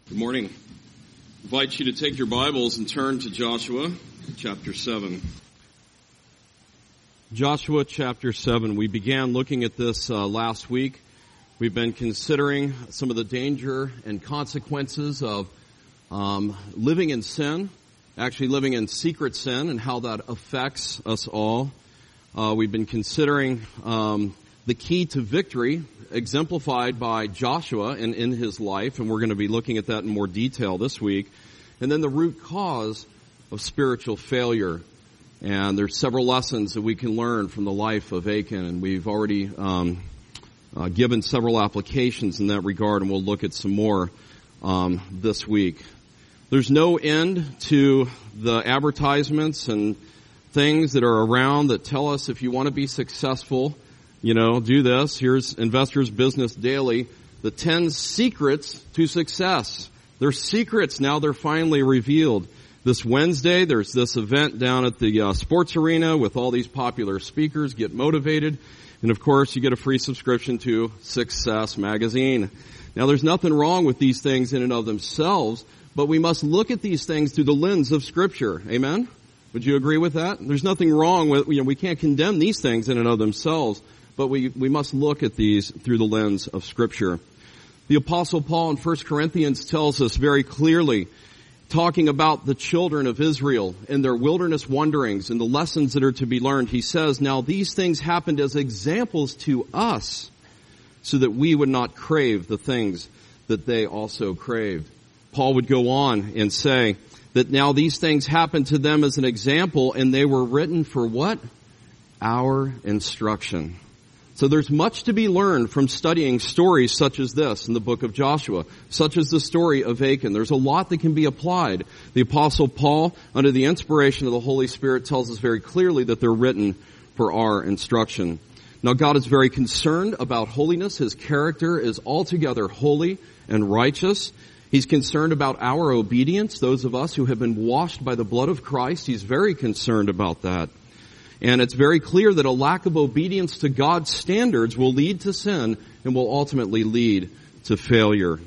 Good morning. I invite you to take your Bibles and turn to Joshua chapter 7. Joshua chapter 7. We began looking at this last week. We've been considering some of the danger and consequences of living in sin, actually living in secret sin, and how that affects us all. We've been considering the key to victory exemplified by Joshua and in his life, and we're going to be looking at that in more detail this week. And then the root cause of spiritual failure. And there's several lessons that we can learn from the life of Achan, and we've already given several applications in that regard, and we'll look at some more this week. There's no end to the advertisements and things that are around that tell us if you want to be successful, do this. Here's Investors Business Daily, the 10 secrets to success. They're secrets. Now they're finally revealed. This Wednesday, there's this event down at the sports arena with all these popular speakers. Get motivated. And of course, you get a free subscription to Success Magazine. Now there's nothing wrong with these things in and of themselves, but we must look at these things through the lens of Scripture. Amen? Would you agree with that? There's nothing wrong with, we can't condemn these things in and of themselves, but we must look at these through the lens of Scripture. The Apostle Paul in 1 Corinthians tells us very clearly, talking about the children of Israel and their wilderness wanderings and the lessons that are to be learned. He says, now these things happened as examples to us so that we would not crave the things that they also craved. Paul would go on and say that now these things happened to them as an example, and they were written for what? Our instruction. So there's much to be learned from studying stories such as this in the book of Joshua, such as the story of Achan. There's a lot that can be applied. The Apostle Paul, under the inspiration of the Holy Spirit, tells us very clearly that they're written for our instruction. Now, God is very concerned about holiness. His character is altogether holy and righteous. He's concerned about our obedience, those of us who have been washed by the blood of Christ. He's very concerned about that. And it's very clear that a lack of obedience to God's standards will lead to sin and will ultimately lead to failure.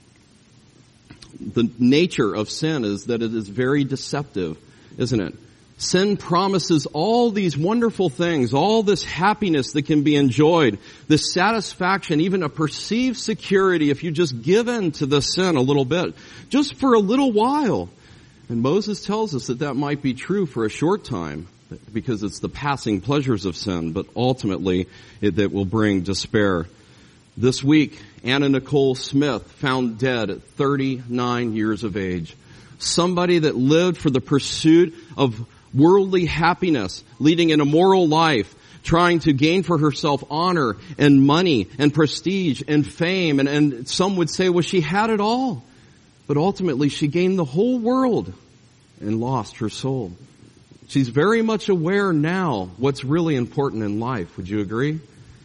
The nature of sin is that it is very deceptive, isn't it? Sin promises all these wonderful things, all this happiness that can be enjoyed, this satisfaction, even a perceived security if you just give in to the sin a little bit, just for a little while. And Moses tells us that that might be true for a short time, because it's the passing pleasures of sin, but ultimately that will bring despair. This week, Anna Nicole Smith found dead at 39 years of age. Somebody that lived for the pursuit of worldly happiness, leading an immoral life, trying to gain for herself honor and money and prestige and fame. And some would say, well, she had it all. But ultimately, she gained the whole world and lost her soul. She's very much aware now what's really important in life. Would you agree?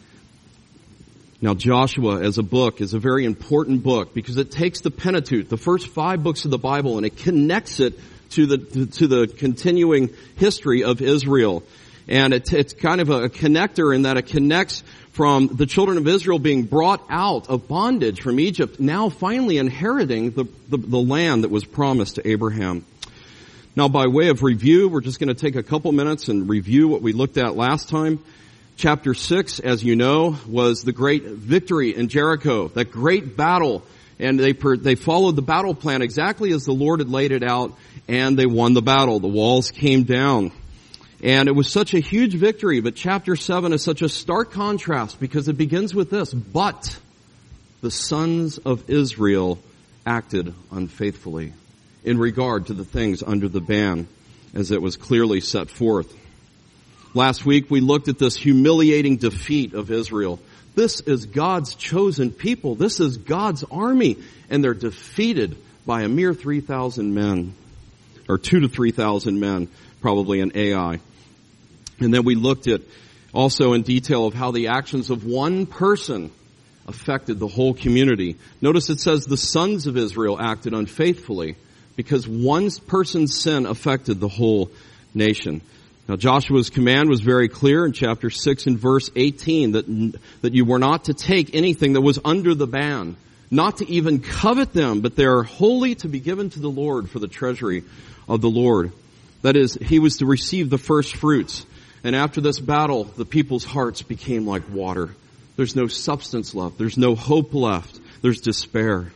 Now, Joshua as a book is a very important book because it takes the Pentateuch, the first 5 books of the Bible, and it connects it to the continuing history of Israel. And it's kind of a connector in that it connects from the children of Israel being brought out of bondage from Egypt, now finally inheriting the land that was promised to Abraham. Now, by way of review, we're just going to take a couple minutes and review what we looked at last time. Chapter 6, as you know, was the great victory in Jericho, that great battle. And they followed the battle plan exactly as the Lord had laid it out, and they won the battle. The walls came down. And it was such a huge victory, but chapter 7 is such a stark contrast because it begins with this, but the sons of Israel acted unfaithfully in regard to the things under the ban, as it was clearly set forth. Last week we looked at this humiliating defeat of Israel. This is God's chosen people. This is God's army, and they're defeated by a mere 3,000 men, or 2,000 to 3,000 men, probably in Ai. And then we looked at also in detail of how the actions of one person affected the whole community. Notice it says the sons of Israel acted unfaithfully, because one person's sin affected the whole nation. Now, Joshua's command was very clear in chapter 6 and verse 18 that you were not to take anything that was under the ban. not to even covet them, but they are wholly to be given to the Lord for the treasury of the Lord. That is, he was to receive the first fruits. And after this battle, the people's hearts became like water. There's no substance left. There's no hope left. There's despair.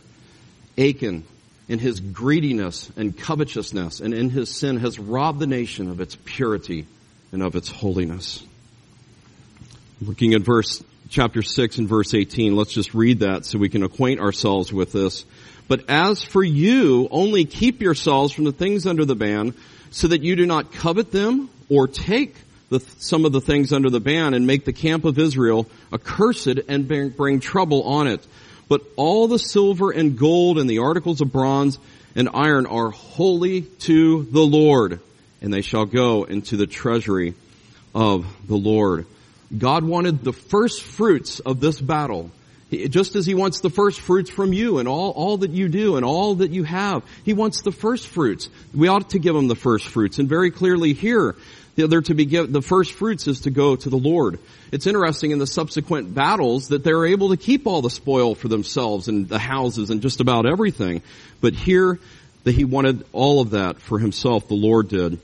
Achan, in his greediness and covetousness and in his sin, has robbed the nation of its purity and of its holiness. Looking at chapter 6 and verse 18, let's just read that so we can acquaint ourselves with this. But as for you, only keep yourselves from the things under the ban, so that you do not covet them or take some of the things under the ban and make the camp of Israel accursed and bring trouble on it. But all the silver and gold and the articles of bronze and iron are holy to the Lord, and they shall go into the treasury of the Lord. God wanted the first fruits of this battle, just as he wants the first fruits from you and all that you do and all that you have. He wants the first fruits. We ought to give him the first fruits. And very clearly here, they're to be given, the first fruits is to go to the Lord. It's interesting in the subsequent battles that they're able to keep all the spoil for themselves and the houses and just about everything. But here, that he wanted all of that for himself, the Lord did.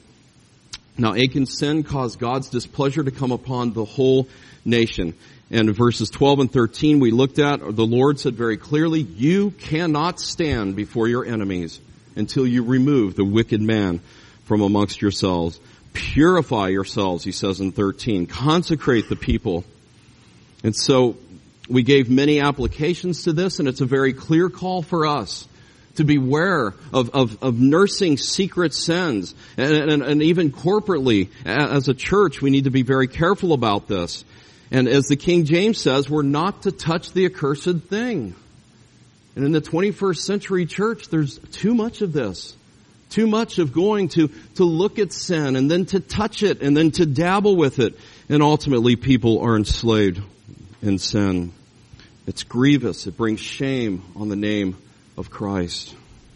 Now Achan's sin caused God's displeasure to come upon the whole nation. And in verses 12 and 13 we looked at, the Lord said very clearly, you cannot stand before your enemies until you remove the wicked man from amongst yourselves. Purify yourselves, he says in 13. Consecrate the people. And so we gave many applications to this, and it's a very clear call for us to beware of nursing secret sins. And even corporately, as a church, we need to be very careful about this. And as the King James says, we're not to touch the accursed thing. And in the 21st century church, there's too much of this. Too much of going to look at sin and then to touch it and then to dabble with it. And ultimately people are enslaved in sin. It's grievous. It brings shame on the name of Christ.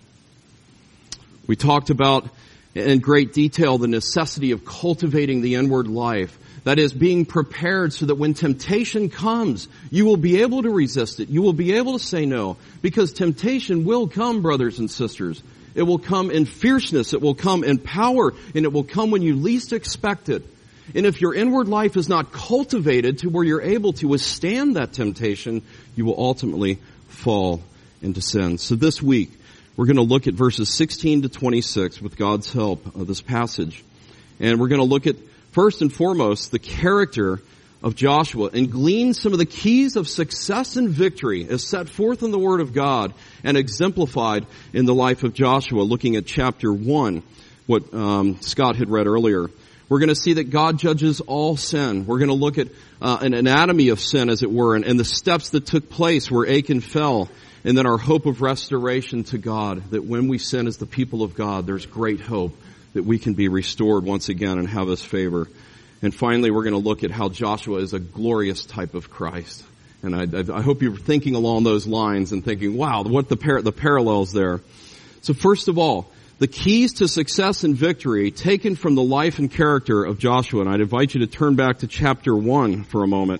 We talked about in great detail the necessity of cultivating the inward life. That is, being prepared so that when temptation comes, you will be able to resist it. You will be able to say no. Because temptation will come, brothers and sisters. It will come in fierceness, it will come in power, and it will come when you least expect it. And if your inward life is not cultivated to where you're able to withstand that temptation, you will ultimately fall into sin. So this week, we're going to look at verses 16 to 26 with God's help of this passage. And we're going to look at, first and foremost, the character of Joshua and glean some of the keys of success and victory as set forth in the Word of God and exemplified in the life of Joshua, looking at chapter 1, what Scott had read earlier. We're going to see that God judges all sin. We're going to look at an anatomy of sin, as it were, and the steps that took place where Achan fell, and then our hope of restoration to God, that when we sin as the people of God, there's great hope that we can be restored once again and have His favor. And finally, we're going to look at how Joshua is a glorious type of Christ. And I hope you're thinking along those lines and thinking, wow, what the parallels there. So first of all, the keys to success and victory taken from the life and character of Joshua. And I'd invite you to turn back to chapter 1 for a moment.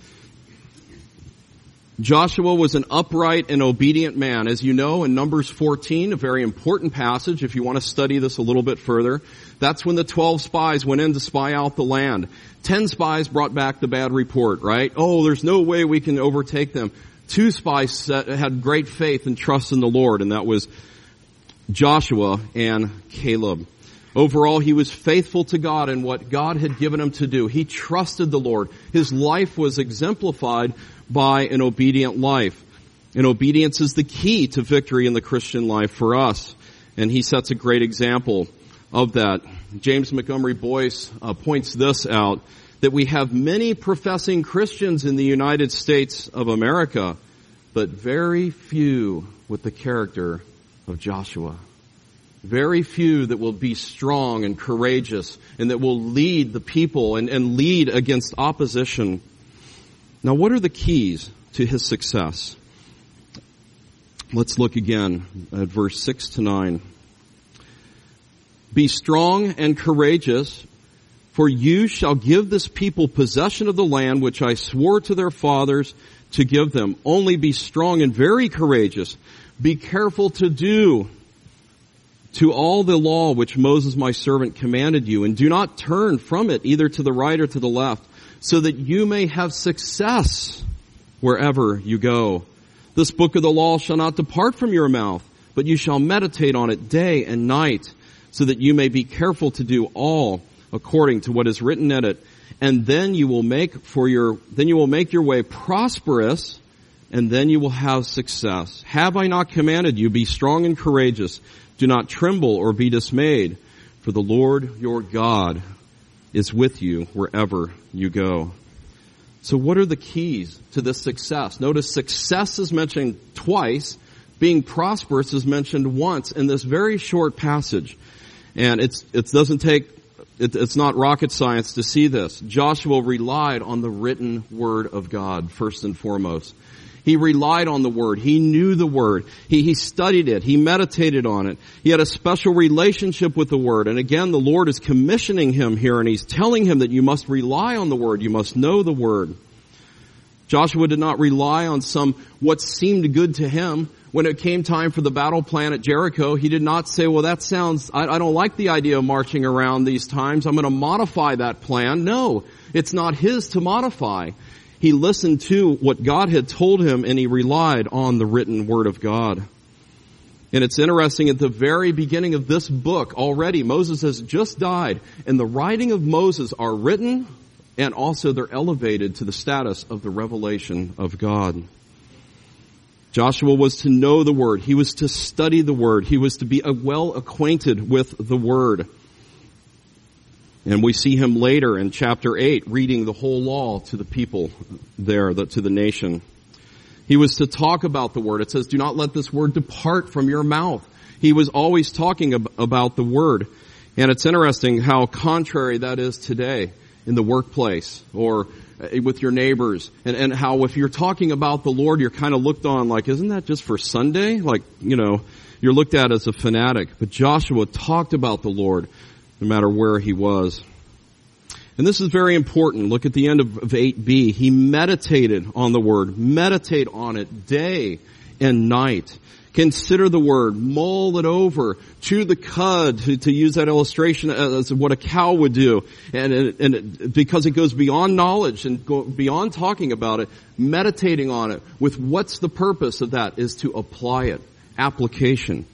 Joshua was an upright and obedient man. As you know, in Numbers 14, a very important passage, if you want to study this a little bit further, that's when the 12 spies went in to spy out the land. 10 spies brought back the bad report, right? Oh, there's no way we can overtake them. 2 spies had great faith and trust in the Lord, and that was Joshua and Caleb. Overall, he was faithful to God and what God had given him to do. He trusted the Lord. His life was exemplified by an obedient life. And obedience is the key to victory in the Christian life for us. And he sets a great example of that. James Montgomery Boyce points this out, that we have many professing Christians in the United States of America, but very few with the character of Joshua. Very few that will be strong and courageous and that will lead the people and lead against opposition. Now, what are the keys to his success? Let's look again at verse 6 to 9. Be strong and courageous, for you shall give this people possession of the land which I swore to their fathers to give them. Only be strong and very courageous. Be careful to do to all the law which Moses my servant commanded you, and do not turn from it either to the right or to the left, so that you may have success wherever you go. This book of the law shall not depart from your mouth, but you shall meditate on it day and night, so that you may be careful to do all according to what is written in it. And then you will make your way prosperous, and then you will have success. Have I not commanded you, be strong and courageous? Do not tremble or be dismayed, for the Lord your God is with you wherever you go. So what are the keys to this success? Notice success is mentioned twice. Being prosperous is mentioned once in this very short passage. And it's not rocket science to see this. Joshua relied on the written word of God first and foremost. He relied on the Word. He knew the Word. He studied it. He meditated on it. He had a special relationship with the Word. And again, the Lord is commissioning him here, and He's telling him that you must rely on the Word. You must know the Word. Joshua did not rely on what seemed good to him. When it came time for the battle plan at Jericho, he did not say, well, I don't like the idea of marching around these times. I'm going to modify that plan. No, it's not his to modify. He listened to what God had told him, and he relied on the written Word of God. And it's interesting, at the very beginning of this book already, Moses has just died, and the writing of Moses are written, and also they're elevated to the status of the revelation of God. Joshua was to know the Word. He was to study the Word. He was to be well acquainted with the Word. And we see him later in chapter 8 reading the whole law to the people there, to the nation. He was to talk about the Word. It says, do not let this Word depart from your mouth. He was always talking about the Word. And it's interesting how contrary that is today in the workplace or with your neighbors. And how if you're talking about the Lord, you're kind of looked on like, isn't that just for Sunday? Like, you're looked at as a fanatic. But Joshua talked about the Lord no matter where he was. And this is very important. Look at the end of 8b. He meditated on the Word. Meditate on it day and night. Consider the Word. Mull it over. Chew the cud, to use that illustration as what a cow would do. And because it goes beyond knowledge and beyond talking about it, meditating on it with what's the purpose of that is to apply it. Application.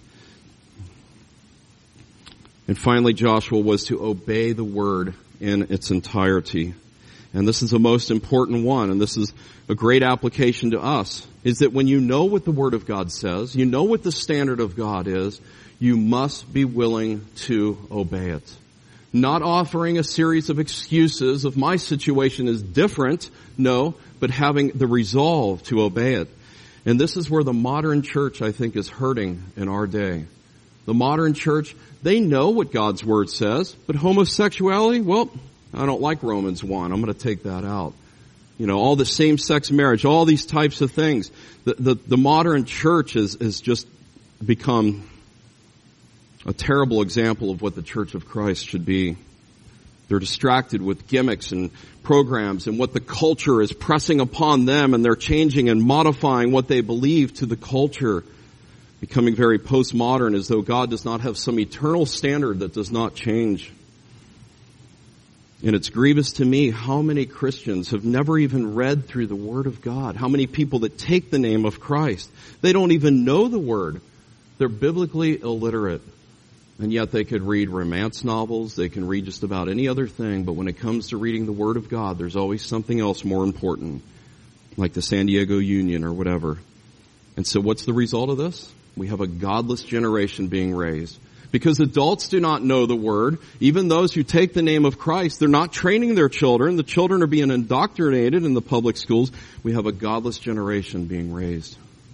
And finally, Joshua was to obey the Word in its entirety. And this is the most important one, and this is a great application to us, is that when you know what the Word of God says, you know what the standard of God is, you must be willing to obey it. Not offering a series of excuses of my situation is different, no, but having the resolve to obey it. And this is where the modern church, I think, is hurting in our day. The modern church, they know what God's Word says, but homosexuality, well, I don't like Romans 1. I'm going to take that out. All the same-sex marriage, all these types of things. The modern church has just become a terrible example of what the Church of Christ should be. They're distracted with gimmicks and programs and what the culture is pressing upon them, and they're changing and modifying what they believe to the culture, becoming very postmodern, as though God does not have some eternal standard that does not change. And it's grievous to me how many Christians have never even read through the Word of God. How many people that take the name of Christ, they don't even know the Word. They're biblically illiterate. And yet they could read romance novels, they can read just about any other thing, but when it comes to reading the Word of God, there's always something else more important, like the San Diego Union or whatever. And so what's the result of this? We have a godless generation being raised. Because adults do not know the Word. Even those who take the name of Christ, they're not training their children. The children are being indoctrinated in the public schools. We have a godless generation being raised.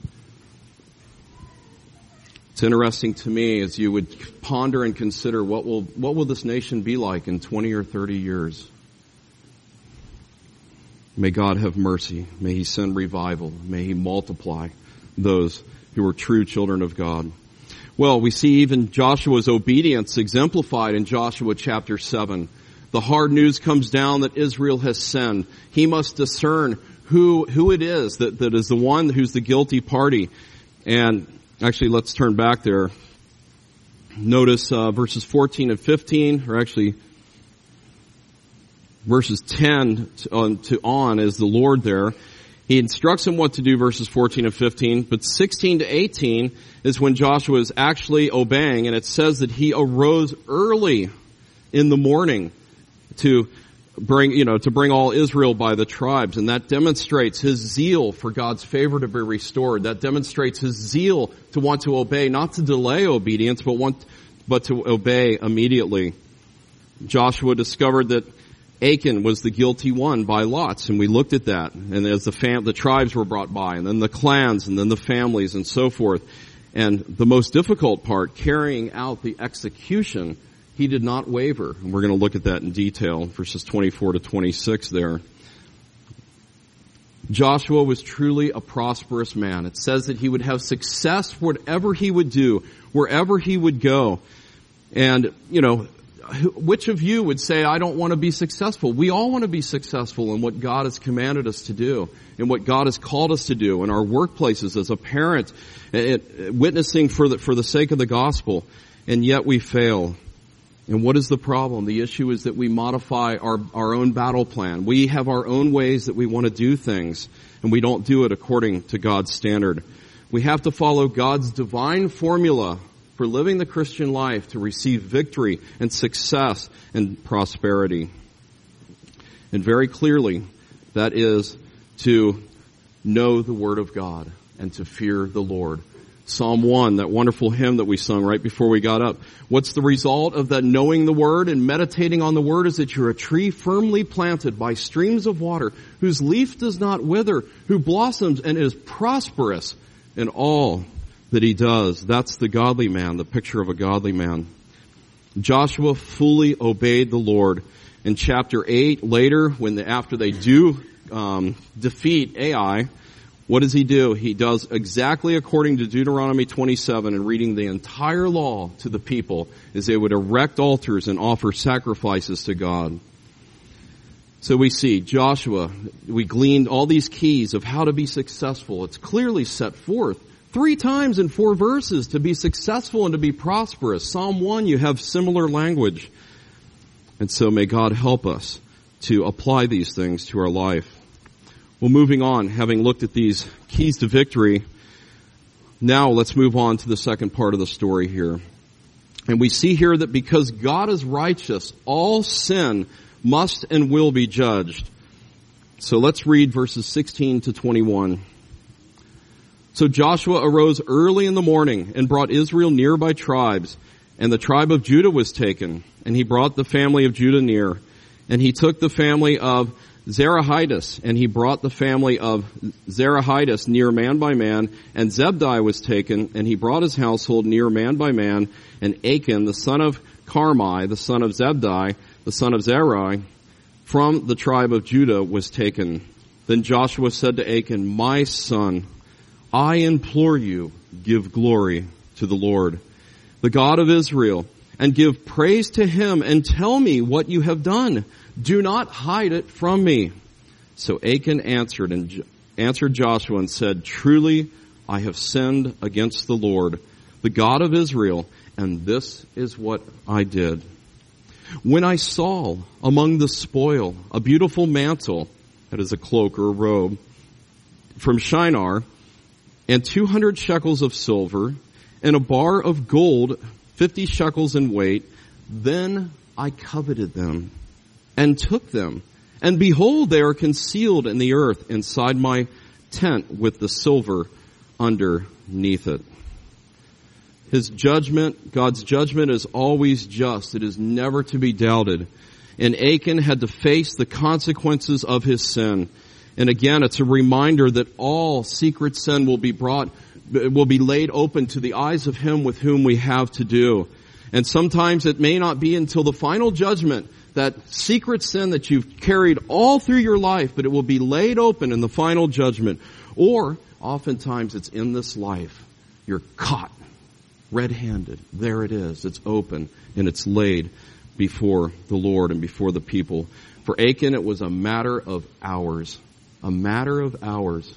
It's interesting to me as you would ponder and consider what will this nation be like in 20 or 30 years. May God have mercy. May He send revival. May He multiply those who are true children of God. Well, we see even Joshua's obedience exemplified in Joshua chapter 7. The hard news comes down that Israel has sinned. He must discern who it is that is the one who's the guilty party. And actually, let's turn back there. Notice verses 14 and 15, or actually verses 10 on is the Lord there. He instructs him what to do, verses 14 and 15, but 16 to 18 is when Joshua is actually obeying, and it says that he arose early in the morning to bring all Israel by the tribes, and that demonstrates his zeal for God's favor to be restored. That demonstrates his zeal to want to obey, not to delay obedience, but to obey immediately. Joshua discovered that Achan was the guilty one by lots, and we looked at that. And as the tribes were brought by, and then the clans, and then the families, and so forth. And the most difficult part, carrying out the execution, he did not waver. And we're going to look at that in detail, verses 24 to 26 there. Joshua was truly a prosperous man. It says that he would have success whatever he would do, wherever he would go. And, which of you would say, I don't want to be successful? We all want to be successful in what God has commanded us to do, in what God has called us to do, in our workplaces, as a parent, witnessing for the sake of the gospel, and yet we fail. And what is the problem? The issue is that we modify our own battle plan. We have our own ways that we want to do things, and we don't do it according to God's standard. We have to follow God's divine formula for living the Christian life to receive victory and success and prosperity. And very clearly, that is to know the Word of God and to fear the Lord. Psalm 1, that wonderful hymn that we sung right before we got up. What's the result of that knowing the Word and meditating on the Word? Is that you're a tree firmly planted by streams of water, whose leaf does not wither, who blossoms and is prosperous in all that he does. That's the godly man, the picture of a godly man. Joshua fully obeyed the Lord. In chapter 8, later, after they do defeat Ai, what does he do? He does exactly according to Deuteronomy 27, and reading the entire law to the people, is they would erect altars and offer sacrifices to God. So we see Joshua, we gleaned all these keys of how to be successful. It's clearly set forth 3 times in 4 verses to be successful and to be prosperous. Psalm 1, you have similar language. And so may God help us to apply these things to our life. Well, moving on, having looked at these keys to victory, now let's move on to the second part of the story here. And we see here that because God is righteous, all sin must and will be judged. So let's read verses 16 to 21. So Joshua arose early in the morning and brought Israel near by tribes, and the tribe of Judah was taken, and he brought the family of Judah near. And he took the family of Zerahitis, and he brought the family of Zerahitis near man by man, and Zebdi was taken, and he brought his household near man by man, and Achan, the son of Carmi, the son of Zebdi, the son of Zerai, from the tribe of Judah was taken. Then Joshua said to Achan, my son, I implore you, give glory to the Lord, the God of Israel, and give praise to him, and tell me what you have done. Do not hide it from me. So Achan answered Joshua and said, truly I have sinned against the Lord, the God of Israel, and this is what I did. When I saw among the spoil a beautiful mantle, that is a cloak or a robe, from Shinar, and 200 shekels of silver, and a bar of gold, 50 shekels in weight, then I coveted them, and took them. And behold, they are concealed in the earth inside my tent with the silver underneath it. His judgment, God's judgment, is always just. It is never to be doubted. And Achan had to face the consequences of his sin. And again, it's a reminder that all secret sin will be laid open to the eyes of him with whom we have to do. And sometimes it may not be until the final judgment, that secret sin that you've carried all through your life, but it will be laid open in the final judgment. Or oftentimes it's in this life. You're caught red-handed. There it is. It's open and it's laid before the Lord and before the people. For Achan, it was a matter of hours. a matter of hours.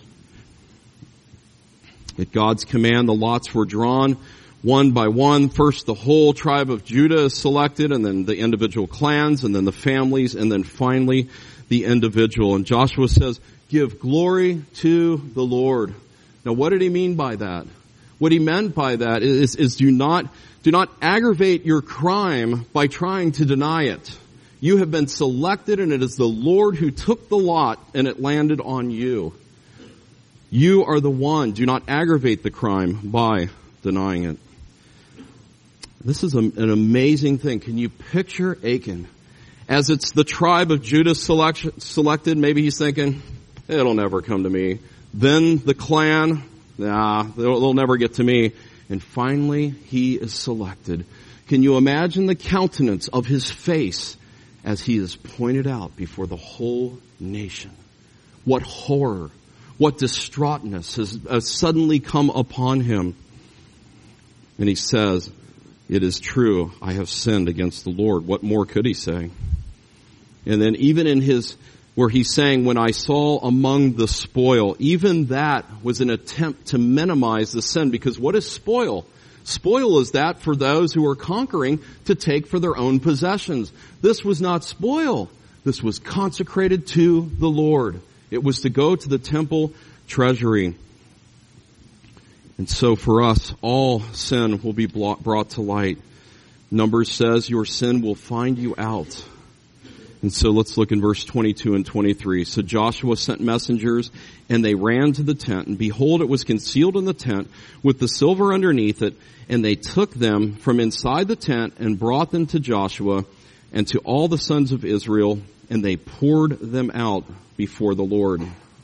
At God's command, the lots were drawn one by one. First, the whole tribe of Judah is selected, and then the individual clans, and then the families, and then finally the individual. And Joshua says, give glory to the Lord. Now, what did he mean by that? What he meant by that is do not aggravate your crime by trying to deny it. You have been selected, and it is the Lord who took the lot, and it landed on you. You are the one. Do not aggravate the crime by denying it. This is an amazing thing. Can you picture Achan? As it's the tribe of Judah selected, maybe he's thinking, it'll never come to me. Then the clan, they'll never get to me. And finally, he is selected. Can you imagine the countenance of his face as he is pointed out before the whole nation? What horror, what distraughtness has suddenly come upon him. And he says, it is true, I have sinned against the Lord. What more could he say? And then even in where he's saying, when I saw among the spoil, even that was an attempt to minimize the sin, because what is spoil? Spoil is that for those who are conquering to take for their own possessions. This was not spoil. This was consecrated to the Lord. It was to go to the temple treasury. And so for us, all sin will be brought to light. Numbers says your sin will find you out. And so let's look in verse 22 and 23. So Joshua sent messengers, and they ran to the tent, and behold, it was concealed in the tent with the silver underneath it, and they took them from inside the tent and brought them to Joshua and to all the sons of Israel, and they poured them out before the Lord.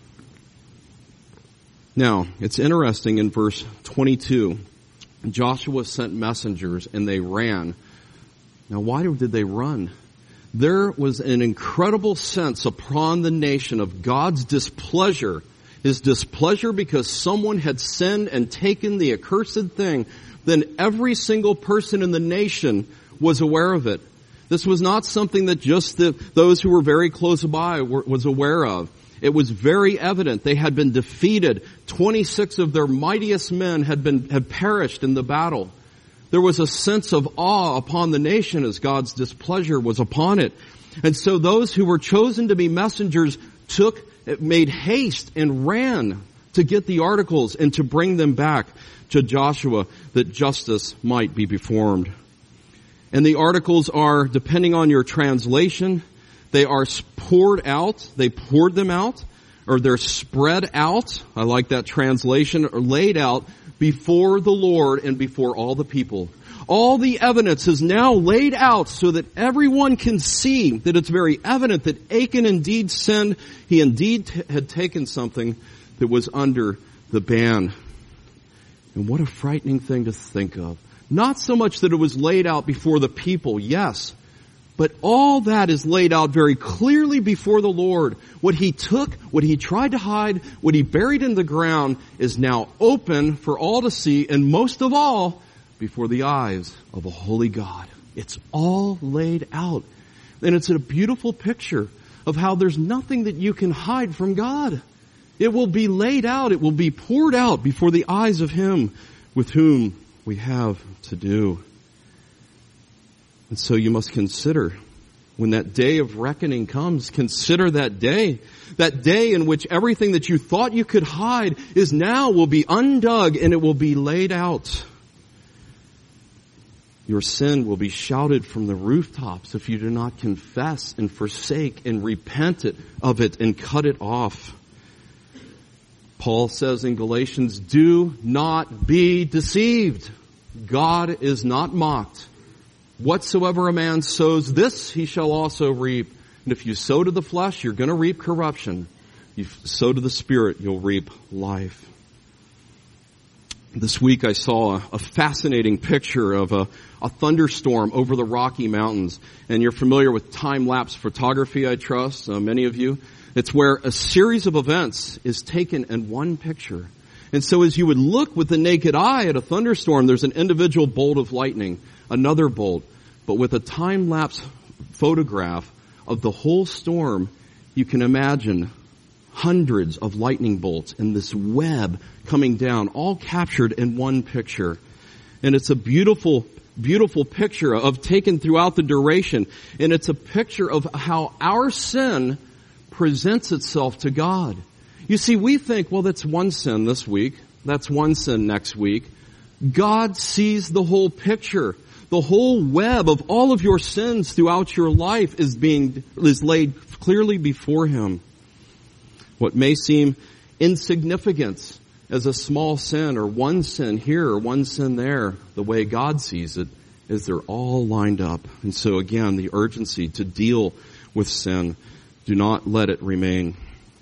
Now, it's interesting in verse 22, Joshua sent messengers, and they ran. Now, why did they run? There was an incredible sense upon the nation of God's displeasure. His displeasure because someone had sinned and taken the accursed thing. Then every single person in the nation was aware of it. This was not something that just those who were very close by was aware of. It was very evident. They had been defeated. 26 of their mightiest men had perished in the battle. There was a sense of awe upon the nation as God's displeasure was upon it. And so those who were chosen to be messengers made haste and ran to get the articles and to bring them back to Joshua that justice might be performed. And the articles are, depending on your translation, they are poured out. They poured them out, or they're spread out. I like that translation, or laid out before the Lord and before all the people. All the evidence is now laid out so that everyone can see that it's very evident that Achan indeed sinned. He indeed had taken something that was under the ban. And what a frightening thing to think of. Not so much that it was laid out before the people, yes, but all that is laid out very clearly before the Lord. What he took, what he tried to hide, what he buried in the ground is now open for all to see, and most of all, before the eyes of a holy God. It's all laid out. And it's a beautiful picture of how there's nothing that you can hide from God. It will be laid out. It will be poured out before the eyes of him with whom we have to do. And so you must consider, when that day of reckoning comes, consider that day in which everything that you thought you could hide will be undug and it will be laid out. Your sin will be shouted from the rooftops if you do not confess and forsake and repent of it and cut it off. Paul says in Galatians, do not be deceived. God is not mocked. Whatsoever a man sows, this he shall also reap. And if you sow to the flesh, you're going to reap corruption. If you sow to the Spirit, you'll reap life. This week I saw a fascinating picture of a thunderstorm over the Rocky Mountains. And you're familiar with time-lapse photography, I trust, many of you. It's where a series of events is taken in one picture. And so as you would look with the naked eye at a thunderstorm, there's an individual bolt of lightning, another bolt. But with a time-lapse photograph of the whole storm, you can imagine hundreds of lightning bolts and this web coming down, all captured in one picture. And it's a beautiful, beautiful picture of taken throughout the duration. And it's a picture of how our sin presents itself to God. You see, we think, well, that's one sin this week. That's one sin next week. God sees the whole picture. The whole web of all of your sins throughout your life is laid clearly before Him. What may seem insignificant as a small sin or one sin here or one sin there, the way God sees it is they're all lined up. And so again, the urgency to deal with sin. Do not let it remain.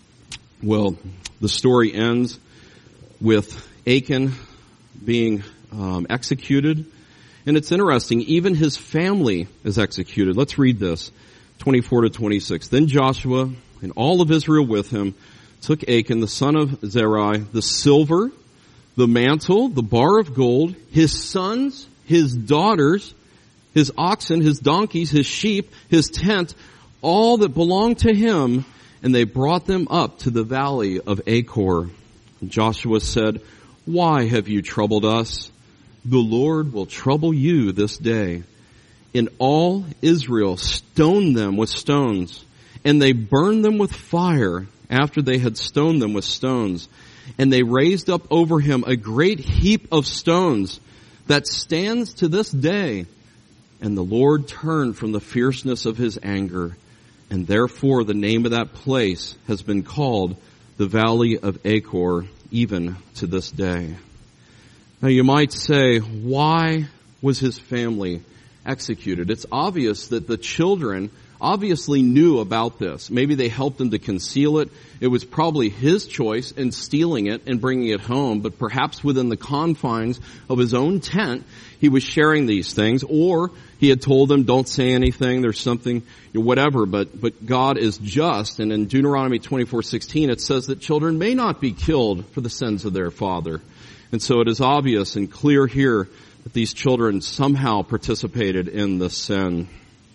Well, the story ends with Achan being executed. And it's interesting, even his family is executed. Let's read this, 24 to 26. Then Joshua and all of Israel with him took Achan, the son of Zerai, the silver, the mantle, the bar of gold, his sons, his daughters, his oxen, his donkeys, his sheep, his tent, all that belonged to him, and they brought them up to the valley of Achor. And Joshua said, "Why have you troubled us? The Lord will trouble you this day." And all Israel stoned them with stones, and they burned them with fire after they had stoned them with stones. And they raised up over him a great heap of stones that stands to this day. And the Lord turned from the fierceness of his anger, and therefore the name of that place has been called the Valley of Achor, even to this day. Now you might say, why was his family executed? It's obvious that the children obviously knew about this. Maybe they helped him to conceal it. It was probably his choice in stealing it and bringing it home, but perhaps within the confines of his own tent, he was sharing these things, or he had told them, don't say anything, there's something, whatever, but God is just, and in Deuteronomy 24:16 it says that children may not be killed for the sins of their father. And so it is obvious and clear here that these children somehow participated in the sin.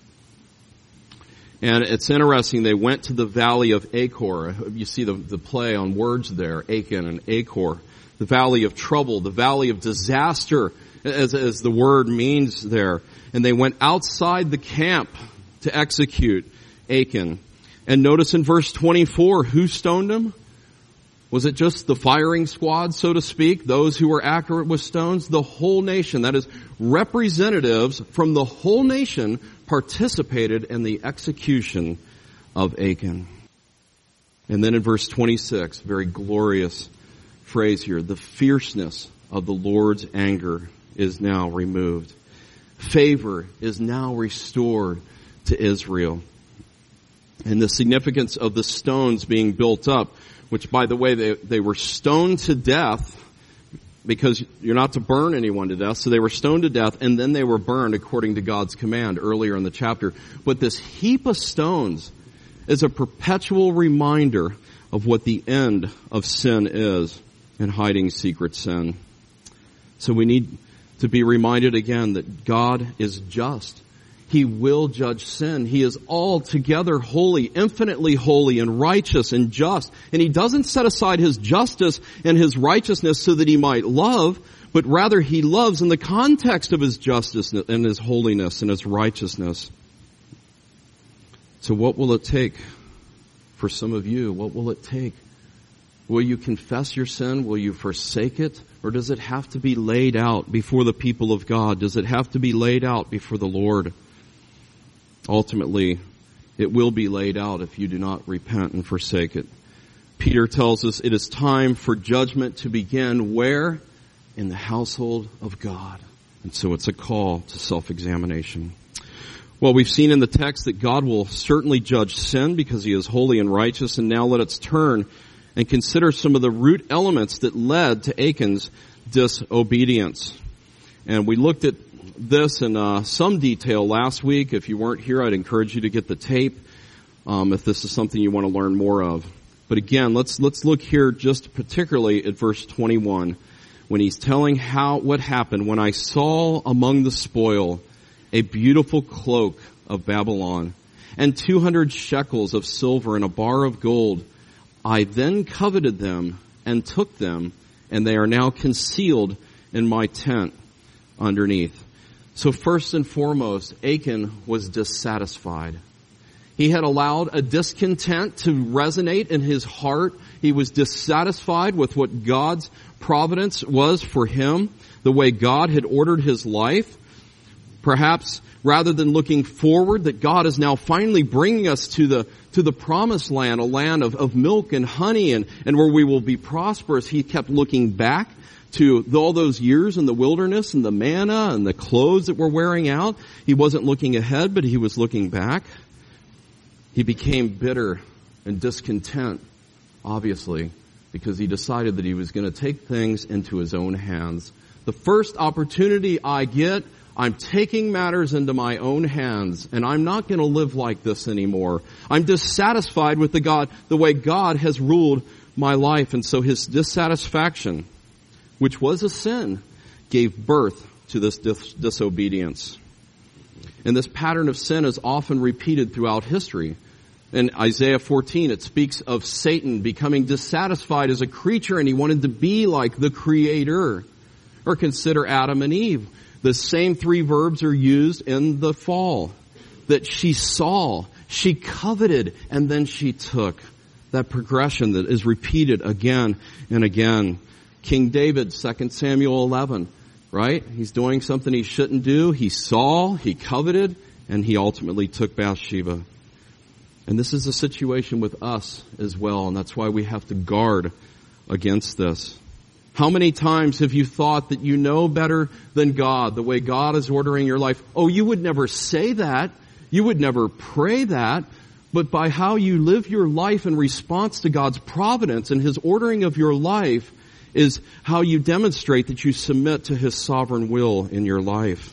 And it's interesting, they went to the valley of Achor. You see the play on words there, Achan and Achor. The valley of trouble, the valley of disaster, as the word means there. And they went outside the camp to execute Achan. And notice in verse 24, who stoned him? Was it just the firing squad, so to speak, those who were accurate with stones? The whole nation, that is, representatives from the whole nation participated in the execution of Achan. And then in verse 26, very glorious phrase here, the fierceness of the Lord's anger is now removed. Favor is now restored to Israel. And the significance of the stones being built up, which, by the way, they were stoned to death, because you're not to burn anyone to death. So they were stoned to death, and then they were burned according to God's command earlier in the chapter. But this heap of stones is a perpetual reminder of what the end of sin is and hiding secret sin. So we need to be reminded again that God is just. He will judge sin. He is altogether holy, infinitely holy and righteous and just. And He doesn't set aside His justice and His righteousness so that He might love, but rather He loves in the context of His justice and His holiness and His righteousness. So what will it take for some of you? What will it take? Will you confess your sin? Will you forsake it? Or does it have to be laid out before the people of God? Does it have to be laid out before the Lord? Ultimately, it will be laid out if you do not repent and forsake it. Peter tells us it is time for judgment to begin where? In the household of God. And so it's a call to self-examination. Well, we've seen in the text that God will certainly judge sin because He is holy and righteous. And now let us turn and consider some of the root elements that led to Achan's disobedience. And we looked at this in some detail last week. If you weren't here, I'd encourage you to get the tape if this is something you want to learn more of. But again, let's look here just particularly at verse 21 when he's telling what happened when I saw among the spoil a beautiful cloak of Babylon and 200 shekels of silver and a bar of gold. I then coveted them and took them, and they are now concealed in my tent underneath. So first and foremost, Achan was dissatisfied. He had allowed a discontent to resonate in his heart. He was dissatisfied with what God's providence was for him, the way God had ordered his life. Perhaps rather than looking forward, that God is now finally bringing us to the promised land, a land of milk and honey and where we will be prosperous, he kept looking back to all those years in the wilderness and the manna and the clothes that were wearing out. He wasn't looking ahead, but he was looking back. He became bitter and discontent, obviously, because he decided that he was going to take things into his own hands. The first opportunity I get, I'm taking matters into my own hands, and I'm not going to live like this anymore. I'm dissatisfied with the way God has ruled my life. And so his dissatisfaction, which was a sin, gave birth to this disobedience. And this pattern of sin is often repeated throughout history. In Isaiah 14, it speaks of Satan becoming dissatisfied as a creature, and he wanted to be like the Creator. Or consider Adam and Eve. The same three verbs are used in the fall. That she saw, she coveted, and then she took. That progression that is repeated again and again. King David, 2 Samuel 11, right? He's doing something he shouldn't do. He saw, he coveted, and he ultimately took Bathsheba. And this is a situation with us as well, and that's why we have to guard against this. How many times have you thought that you know better than God, the way God is ordering your life? Oh, you would never say that. You would never pray that. But by how you live your life in response to God's providence and His ordering of your life is how you demonstrate that you submit to His sovereign will in your life.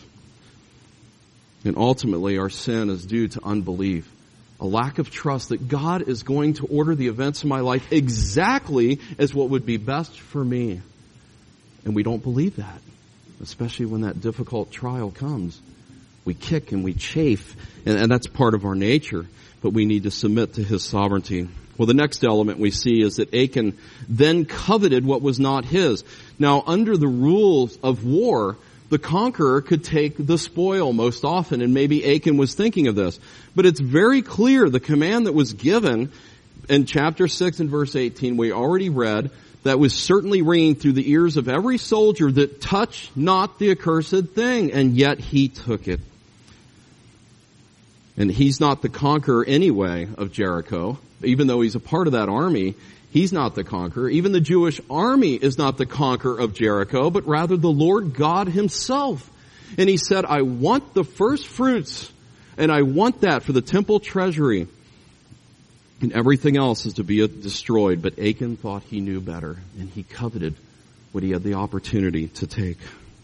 And ultimately, our sin is due to unbelief. A lack of trust that God is going to order the events of my life exactly as what would be best for me. And we don't believe that, especially when that difficult trial comes. We kick and we chafe, and that's part of our nature, but we need to submit to His sovereignty. Well, the next element we see is that Achan then coveted what was not his. Now, under the rules of war, the conqueror could take the spoil most often, and maybe Achan was thinking of this. But it's very clear, the command that was given in chapter 6 and verse 18, we already read, that was certainly ringing through the ears of every soldier, that touch not the accursed thing, and yet he took it. And he's not the conqueror anyway of Jericho, even though he's a part of that army. He's not the conqueror. Even the Jewish army is not the conqueror of Jericho, but rather the Lord God Himself. And He said, I want the first fruits, and I want that for the temple treasury. And everything else is to be destroyed. But Achan thought he knew better, and he coveted what he had the opportunity to take.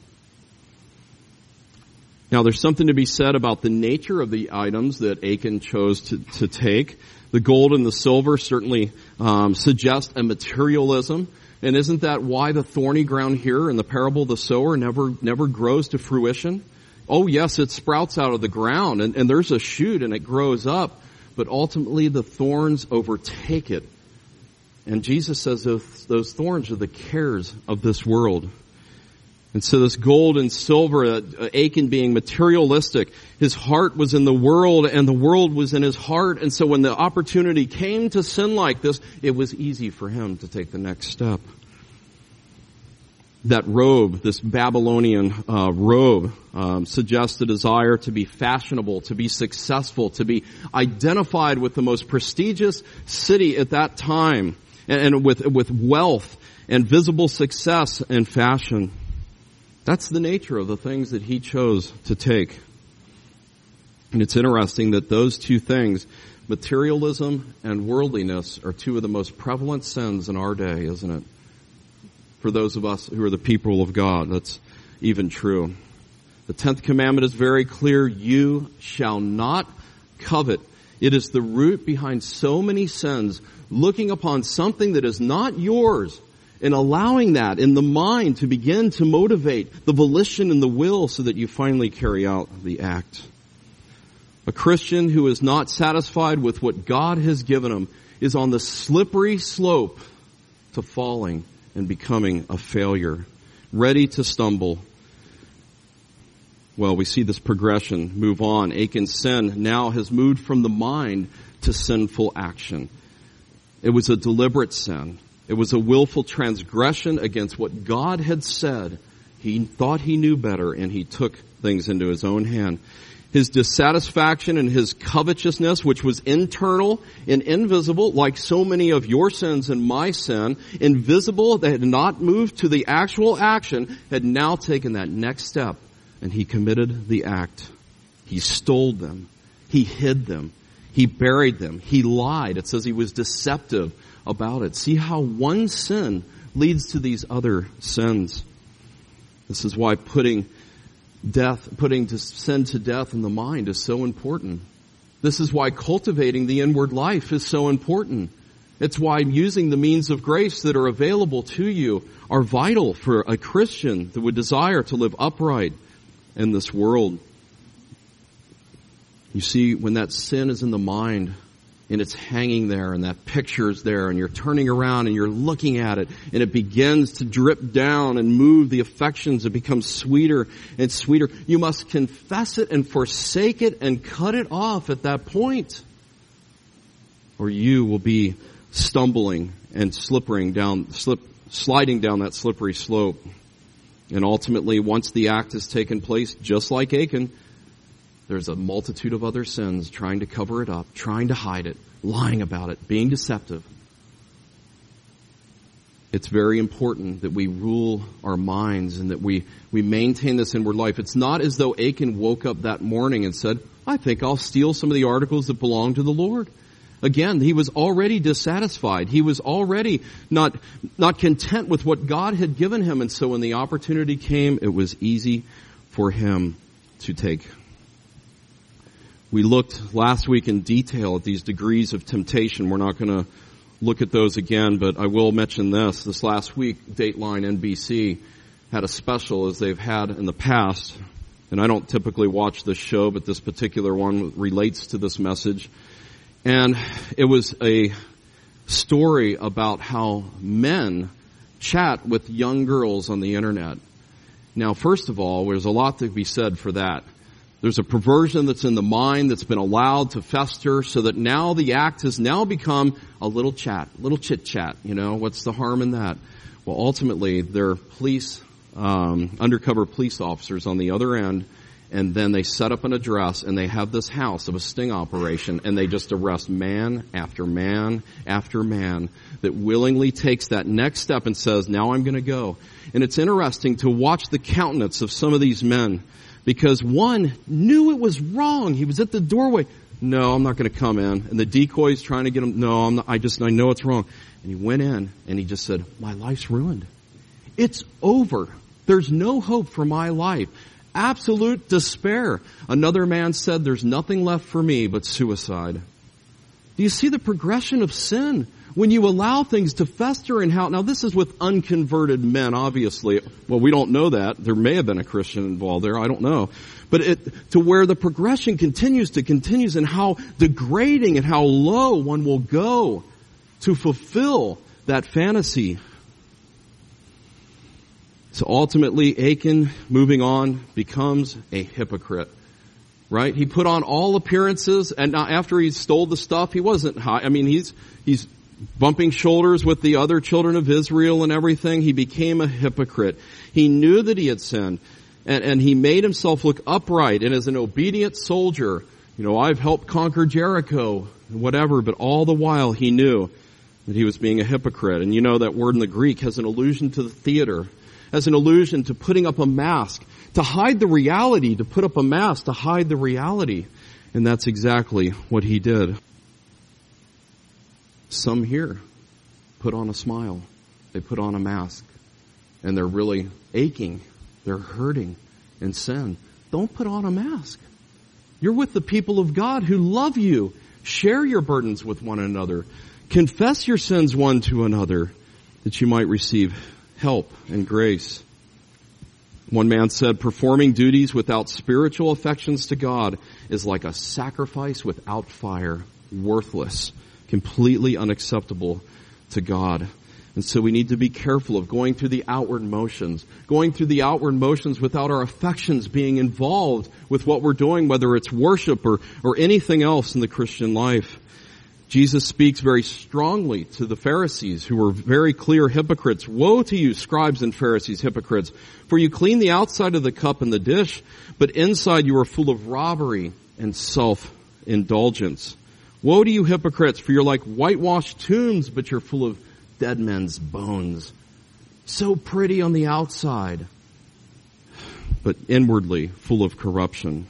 Now, there's something to be said about the nature of the items that Achan chose to take. The gold and the silver certainly suggest a materialism. And isn't that why the thorny ground here in the parable of the sower never grows to fruition? Oh, yes, it sprouts out of the ground, and there's a shoot, and it grows up. But ultimately, the thorns overtake it. And Jesus says those thorns are the cares of this world. And so this gold and silver, Achan being materialistic, his heart was in the world and the world was in his heart. And so when the opportunity came to sin like this, it was easy for him to take the next step. That robe, this Babylonian robe, suggests a desire to be fashionable, to be successful, to be identified with the most prestigious city at that time, and with wealth and visible success and fashion. That's the nature of the things that he chose to take. And it's interesting that those two things, materialism and worldliness, are two of the most prevalent sins in our day, isn't it? For those of us who are the people of God, that's even true. The 10th commandment is very clear. You shall not covet. It is the root behind so many sins, looking upon something that is not yours and allowing that in the mind to begin to motivate the volition and the will so that you finally carry out the act. A Christian who is not satisfied with what God has given him is on the slippery slope to falling and becoming a failure, ready to stumble. Well, we see this progression move on. Achan's sin now has moved from the mind to sinful action. It was a deliberate sin. It was a willful transgression against what God had said. He thought he knew better, and he took things into his own hand. His dissatisfaction and his covetousness, which was internal and invisible, like so many of your sins and my sin, invisible, that had not moved to the actual action, had now taken that next step, and he committed the act. He stole them. He hid them. He buried them. He lied. It says he was deceptive about it. See how one sin leads to these other sins. This is why putting sin to death in the mind is so important. This is why cultivating the inward life is so important. It's why using the means of grace that are available to you are vital for a Christian that would desire to live upright in this world. You see, when that sin is in the mind and it's hanging there and that picture is there and you're turning around and you're looking at it and it begins to drip down and move the affections, it becomes sweeter and sweeter. You must confess it and forsake it and cut it off at that point, or you will be stumbling and sliding down that slippery slope. And ultimately, once the act has taken place, just like Achan, there's a multitude of other sins trying to cover it up, trying to hide it, lying about it, being deceptive. It's very important that we rule our minds and that we maintain this inward life. It's not as though Achan woke up that morning and said, I think I'll steal some of the articles that belong to the Lord. Again, he was already dissatisfied. He was already not content with what God had given him. And so when the opportunity came, it was easy for him to take. We looked last week in detail at these degrees of temptation. We're not going to look at those again, but I will mention this. This last week, Dateline NBC had a special, as they've had in the past. And I don't typically watch this show, but this particular one relates to this message. And it was a story about how men chat with young girls on the internet. Now, first of all, there's a lot to be said for that. There's a perversion that's in the mind that's been allowed to fester so that now the act has now become a little chat, little chit-chat. You know, what's the harm in that? Well, ultimately, they're undercover police officers on the other end, and then they set up an address, and they have this house of a sting operation, and they just arrest man after man after man that willingly takes that next step and says, now I'm going to go. And it's interesting to watch the countenance of some of these men, because one knew it was wrong. He was at the doorway. No, I'm not going to come in. And the decoy's trying to get him. No, I'm not. I know it's wrong. And he went in and he just said, my life's ruined. It's over. There's no hope for my life. Absolute despair. Another man said, there's nothing left for me but suicide. Do you see the progression of sin? When you allow things to fester in how, now this is with unconverted men, obviously. Well, we don't know that. There may have been a Christian involved there. I don't know. But to where the progression continues and how degrading and how low one will go to fulfill that fantasy. So ultimately, Achan, moving on, becomes a hypocrite. Right? He put on all appearances, and after he stole the stuff, he wasn't high. I mean, he's bumping shoulders with the other children of Israel and everything. He became a hypocrite. He knew that he had sinned, and he made himself look upright. And as an obedient soldier, you know, I've helped conquer Jericho, whatever, but all the while he knew that he was being a hypocrite. And you know that word in the Greek has an allusion to the theater, has an allusion to putting up a mask, to hide the reality, to put up a mask, to hide the reality. And that's exactly what he did. Some here put on a smile. They put on a mask. And they're really aching. They're hurting in sin. Don't put on a mask. You're with the people of God who love you. Share your burdens with one another. Confess your sins one to another that you might receive help and grace. One man said, performing duties without spiritual affections to God is like a sacrifice without fire, worthless completely unacceptable to God. And so we need to be careful of going through the outward motions without our affections being involved with what we're doing, whether it's worship or anything else in the Christian life. Jesus speaks very strongly to the Pharisees, who were very clear hypocrites. Woe to you, scribes and Pharisees, hypocrites! For you clean the outside of the cup and the dish, but inside you are full of robbery and self-indulgence. Woe to you, hypocrites! For you're like whitewashed tombs, but you're full of dead men's bones. So pretty on the outside, but inwardly full of corruption.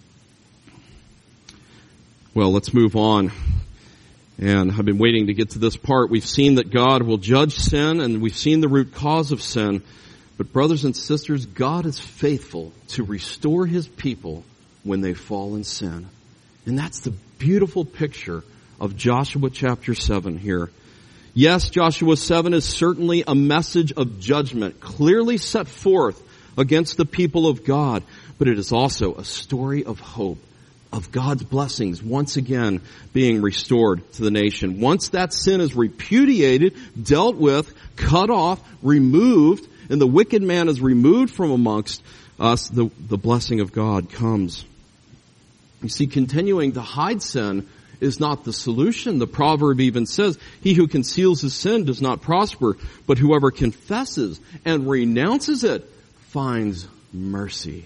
Well, let's move on. And I've been waiting to get to this part. We've seen that God will judge sin, and we've seen the root cause of sin. But brothers and sisters, God is faithful to restore His people when they fall in sin. And that's the beautiful picture of Joshua chapter 7 here. Yes, Joshua 7 is certainly a message of judgment, clearly set forth against the people of God. But it is also a story of hope, of God's blessings once again being restored to the nation. Once that sin is repudiated, dealt with, cut off, removed, and the wicked man is removed from amongst us, the blessing of God comes. You see, continuing to hide sin is not the solution. The proverb even says, he who conceals his sin does not prosper, but whoever confesses and renounces it finds mercy.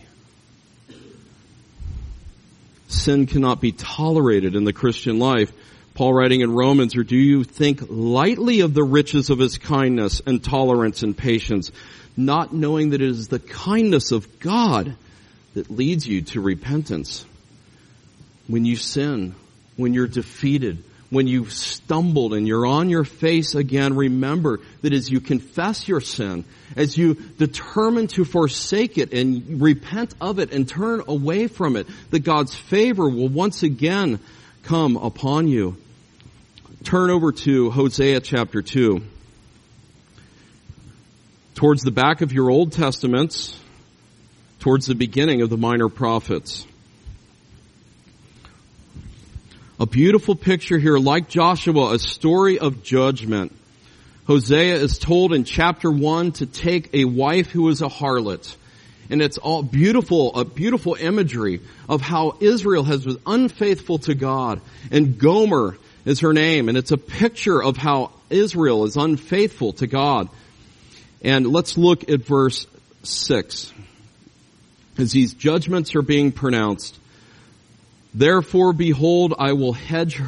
Sin cannot be tolerated in the Christian life. Paul writing in Romans, or do you think lightly of the riches of His kindness and tolerance and patience, not knowing that it is the kindness of God that leads you to repentance? When you sin, when you're defeated, when you've stumbled and you're on your face again, remember that as you confess your sin, as you determine to forsake it and repent of it and turn away from it, that God's favor will once again come upon you. Turn over to Hosea chapter 2. Towards the back of your Old Testaments, towards the beginning of the minor prophets. A beautiful picture here, like Joshua, a story of judgment. Hosea is told in chapter 1 to take a wife who is a harlot. And it's all beautiful, a beautiful imagery of how Israel has been unfaithful to God. And Gomer is her name. And it's a picture of how Israel is unfaithful to God. And let's look at verse 6. As these judgments are being pronounced. Therefore, behold, I will hedge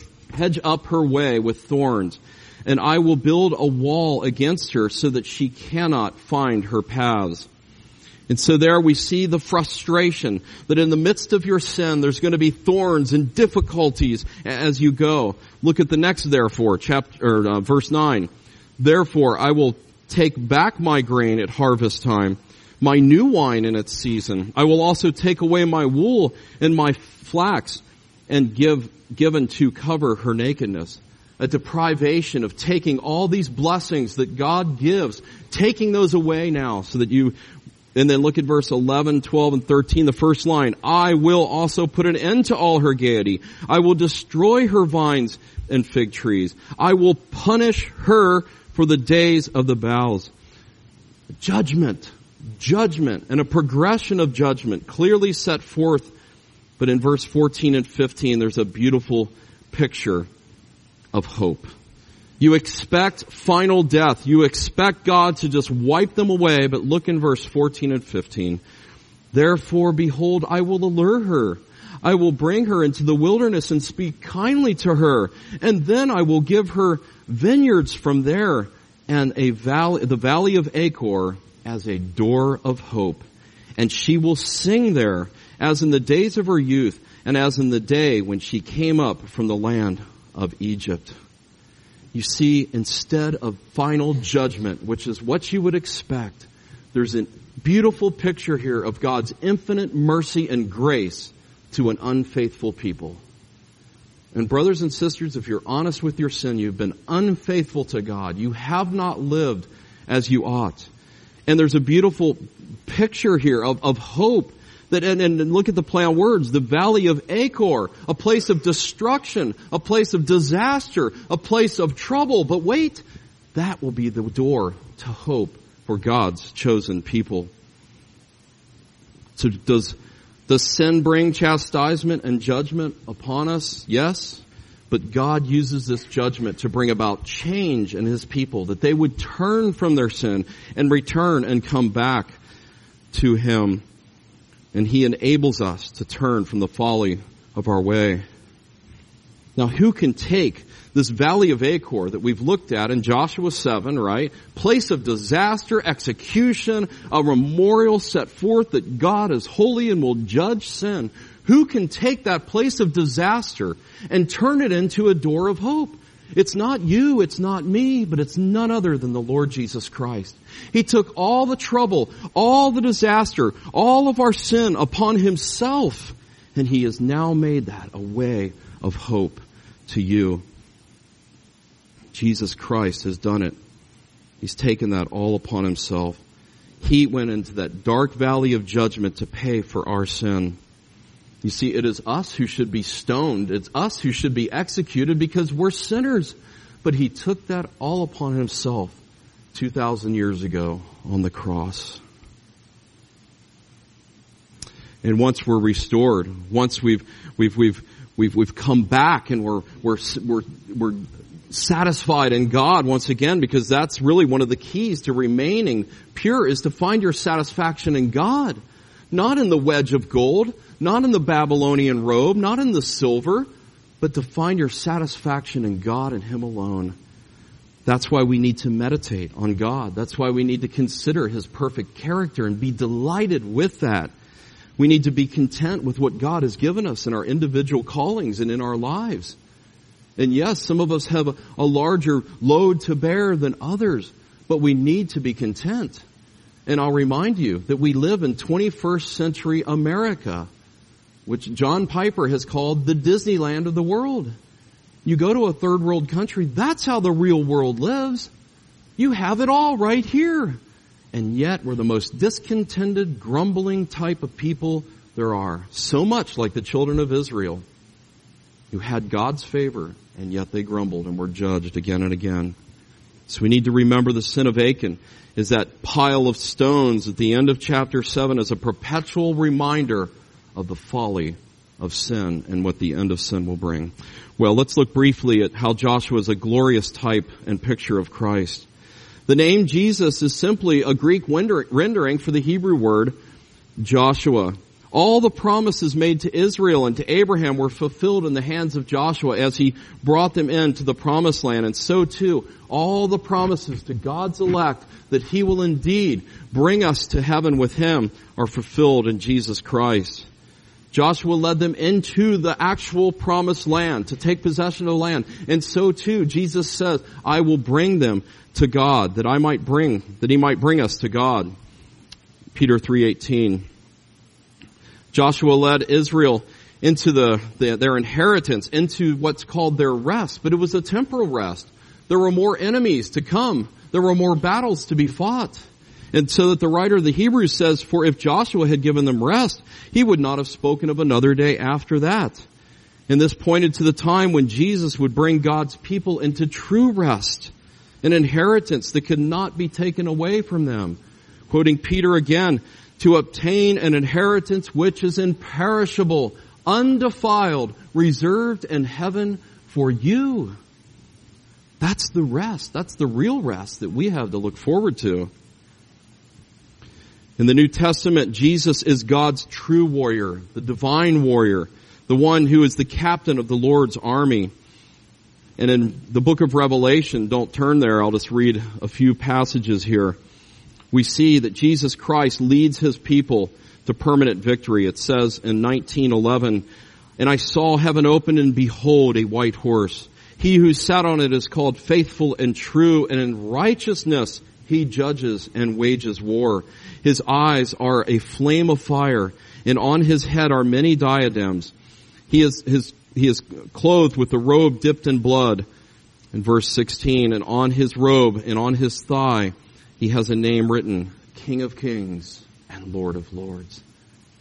up her way with thorns, and I will build a wall against her so that she cannot find her paths. And so there we see the frustration that in the midst of your sin, there's going to be thorns and difficulties as you go. Look at the next therefore, verse 9. Therefore, I will take back my grain at harvest time, my new wine in its season. I will also take away my wool and my flax and given to cover her nakedness. A deprivation of taking all these blessings that God gives, taking those away now so that you, and then look at verse 11, 12, and 13, the first line. I will also put an end to all her gaiety. I will destroy her vines and fig trees. I will punish her for the days of the boughs. Judgment, and a progression of judgment clearly set forth. But in verse 14 and 15, there's a beautiful picture of hope. You expect final death. You expect God to just wipe them away. But look in verse 14 and 15. Therefore, behold, I will allure her. I will bring her into the wilderness and speak kindly to her. And then I will give her vineyards from there and the valley of Achor as a door of hope. And she will sing there as in the days of her youth and as in the day when she came up from the land of Egypt. You see, instead of final judgment, which is what you would expect, there's a beautiful picture here of God's infinite mercy and grace to an unfaithful people. And brothers and sisters, if you're honest with your sin, you've been unfaithful to God. You have not lived as you ought. And there's a beautiful picture here of hope And look at the play on words, the valley of Achor, a place of destruction, a place of disaster, a place of trouble. But wait, that will be the door to hope for God's chosen people. So does sin bring chastisement and judgment upon us? Yes. But God uses this judgment to bring about change in His people, that they would turn from their sin and return and come back to Him. And He enables us to turn from the folly of our way. Now, who can take this valley of Achor that we've looked at in Joshua 7, right? Place of disaster, execution, a memorial set forth that God is holy and will judge sin. Who can take that place of disaster and turn it into a door of hope? It's not you, it's not me, but it's none other than the Lord Jesus Christ. He took all the trouble, all the disaster, all of our sin upon Himself, and He has now made that a way of hope to you. Jesus Christ has done it. He's taken that all upon Himself. He went into that dark valley of judgment to pay for our sin. You see, it is us who should be stoned. It's us who should be executed because we're sinners. But He took that all upon Himself 2,000 years ago on the cross. And once we're restored, once we've come back and we're satisfied in God once again, because that's really one of the keys to remaining pure, is to find your satisfaction in God. Not in the wedge of gold, not in the Babylonian robe, not in the silver, but to find your satisfaction in God and Him alone. That's why we need to meditate on God. That's why we need to consider His perfect character and be delighted with that. We need to be content with what God has given us in our individual callings and in our lives. And yes, some of us have a larger load to bear than others, but we need to be content. And I'll remind you that we live in 21st century America, which John Piper has called the Disneyland of the world. You go to a third world country, that's how the real world lives. You have it all right here. And yet we're the most discontented, grumbling type of people there are. So much like the children of Israel, who had God's favor, and yet they grumbled and were judged again and again. So we need to remember the sin of Achan is that pile of stones at the end of chapter 7 as a perpetual reminder of the folly of sin and what the end of sin will bring. Well, let's look briefly at how Joshua is a glorious type and picture of Christ. The name Jesus is simply a Greek rendering for the Hebrew word Joshua. All the promises made to Israel and to Abraham were fulfilled in the hands of Joshua as he brought them into the promised land. And so too, all the promises to God's elect that He will indeed bring us to heaven with Him are fulfilled in Jesus Christ. Joshua led them into the actual promised land to take possession of the land. And so too, Jesus says, I will bring them to God, that He might bring us to God. Peter 3:18. Joshua led Israel into their inheritance, into what's called their rest. But it was a temporal rest. There were more enemies to come. There were more battles to be fought. And so that the writer of the Hebrews says, for if Joshua had given them rest, he would not have spoken of another day after that. And this pointed to the time when Jesus would bring God's people into true rest, an inheritance that could not be taken away from them. Quoting Peter again, to obtain an inheritance which is imperishable, undefiled, reserved in heaven for you. That's the rest. That's the real rest that we have to look forward to. In the New Testament, Jesus is God's true warrior, the divine warrior, the one who is the captain of the Lord's army. And in the book of Revelation, don't turn there, I'll just read a few passages here. We see that Jesus Christ leads His people to permanent victory. It says in 19:11, and I saw heaven open, and behold, a white horse. He who sat on it is called Faithful and True, and in righteousness He judges and wages war. His eyes are a flame of fire, and on His head are many diadems. He is clothed with a robe dipped in blood. In verse 16, and on His robe and on His thigh He has a name written, King of Kings and Lord of Lords.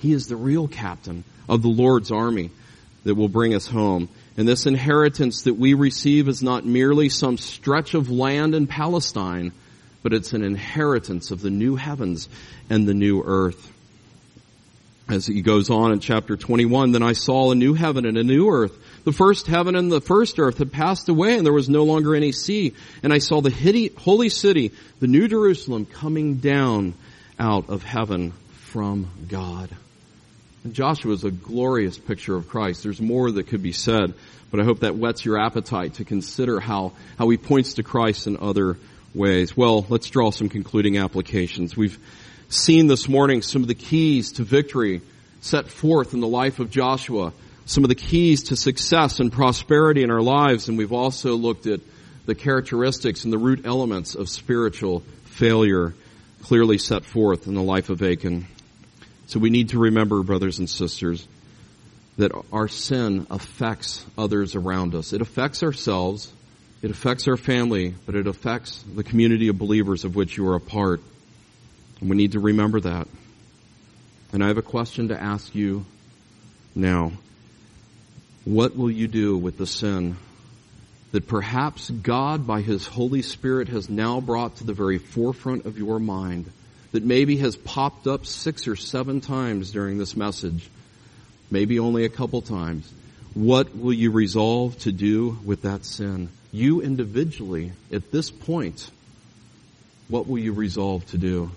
He is the real captain of the Lord's army that will bring us home. And this inheritance that we receive is not merely some stretch of land in Palestine, but it's an inheritance of the new heavens and the new earth. As he goes on in chapter 21, then I saw a new heaven and a new earth. The first heaven and the first earth had passed away, and there was no longer any sea. And I saw the holy city, the new Jerusalem, coming down out of heaven from God. And Joshua is a glorious picture of Christ. There's more that could be said, but I hope that whets your appetite to consider how he points to Christ in other ways. Well, let's draw some concluding applications. We've seen this morning some of the keys to victory set forth in the life of Joshua, some of the keys to success and prosperity in our lives, and we've also looked at the characteristics and the root elements of spiritual failure clearly set forth in the life of Achan. So we need to remember, brothers and sisters, that our sin affects others around us. It affects ourselves, it affects our family, but it affects the community of believers of which you are a part. And we need to remember that. And I have a question to ask you now. What will you do with the sin that perhaps God, by His Holy Spirit, has now brought to the very forefront of your mind, that maybe has popped up 6 or 7 times during this message, maybe only a couple times? What will you resolve to do with that sin? You individually, at this point, what will you resolve to do?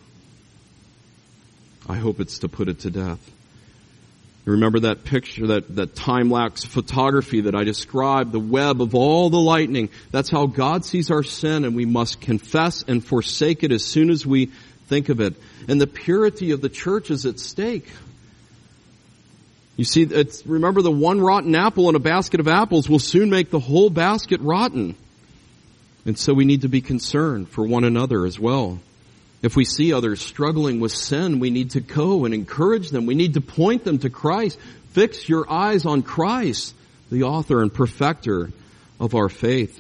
I hope it's to put it to death. You remember that picture, that time-lapse photography that I described, the web of all the lightning. That's how God sees our sin, and we must confess and forsake it as soon as we think of it. And the purity of the church is at stake. You see, remember, the one rotten apple in a basket of apples will soon make the whole basket rotten. And so we need to be concerned for one another as well. If we see others struggling with sin, we need to go and encourage them. We need to point them to Christ. Fix your eyes on Christ, the author and perfecter of our faith.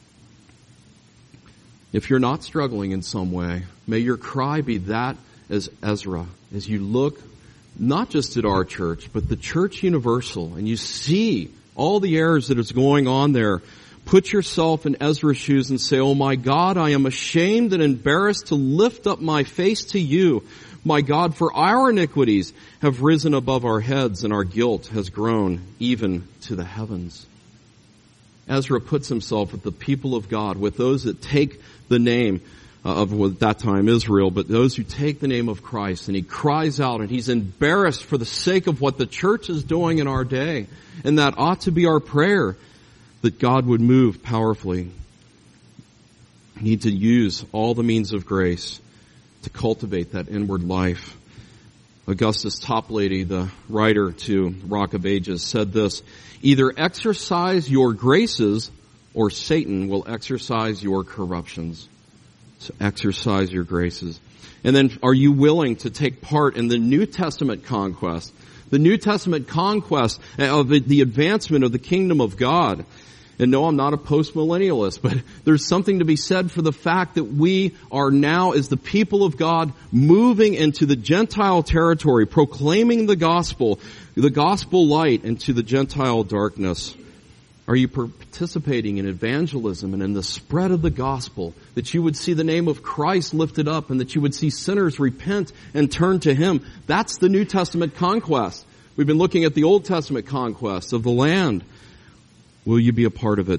If you're not struggling in some way, may your cry be that as Ezra, as you look not just at our church, but the church universal, and you see all the errors that is going on there. Put yourself in Ezra's shoes and say, "Oh my God, I am ashamed and embarrassed to lift up my face to you. My God, for our iniquities have risen above our heads, and our guilt has grown even to the heavens." Ezra puts himself with the people of God, with those that take the name of, at that time, Israel, but those who take the name of Christ, and he cries out, and he's embarrassed for the sake of what the church is doing in our day. And that ought to be our prayer, that God would move powerfully. We need to use all the means of grace to cultivate that inward life. Augustus Toplady, the writer to Rock of Ages, said this: "Either exercise your graces, or Satan will exercise your corruptions." So exercise your graces. And then, are you willing to take part in the New Testament conquest? The New Testament conquest of the advancement of the kingdom of God. And no, I'm not a post-millennialist, but there's something to be said for the fact that we are now, as the people of God, moving into the Gentile territory, proclaiming the gospel light into the Gentile darkness. Are you participating in evangelism and in the spread of the gospel, that you would see the name of Christ lifted up and that you would see sinners repent and turn to Him? That's the New Testament conquest. We've been looking at the Old Testament conquest of the land. Will you be a part of it?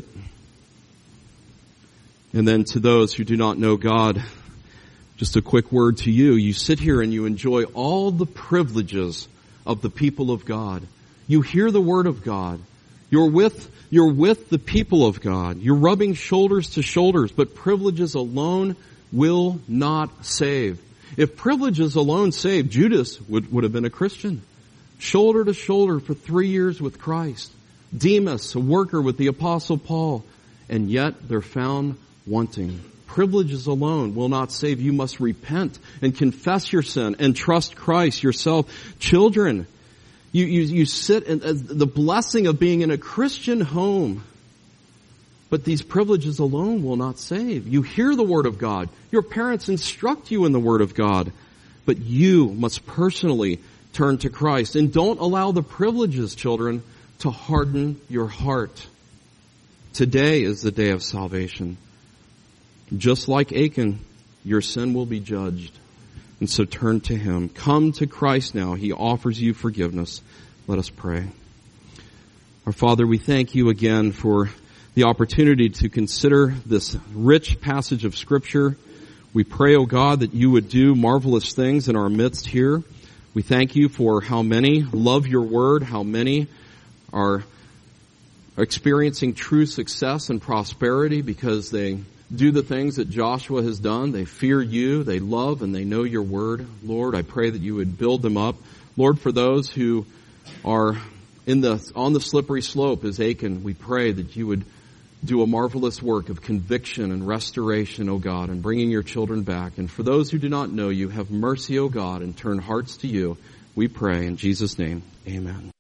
And then to those who do not know God, just a quick word to you. You sit here and you enjoy all the privileges of the people of God. You hear the word of God. You're with the people of God. You're rubbing shoulders to shoulders, but privileges alone will not save. If privileges alone saved, Judas would have been a Christian. Shoulder to shoulder for 3 years with Christ. Demas, a worker with the Apostle Paul, and yet they're found wanting. Privileges alone will not save. You must repent and confess your sin and trust Christ yourself. Children, you sit in the blessing of being in a Christian home, but these privileges alone will not save. You hear the Word of God. Your parents instruct you in the Word of God, but you must personally turn to Christ. And don't allow the privileges, children, to harden your heart. Today is the day of salvation. Just like Achan, your sin will be judged. And so turn to Him. Come to Christ now. He offers you forgiveness. Let us pray. Our Father, we thank you again for the opportunity to consider this rich passage of Scripture. We pray, O God, that you would do marvelous things in our midst here. We thank you for how many love your word, how many are experiencing true success and prosperity because they do the things that Joshua has done. They fear you, they love, and they know your word. Lord, I pray that you would build them up. Lord, for those who are on the slippery slope as Achan, we pray that you would do a marvelous work of conviction and restoration, O God, and bringing your children back. And for those who do not know you, have mercy, O God, and turn hearts to you. We pray in Jesus' name. Amen.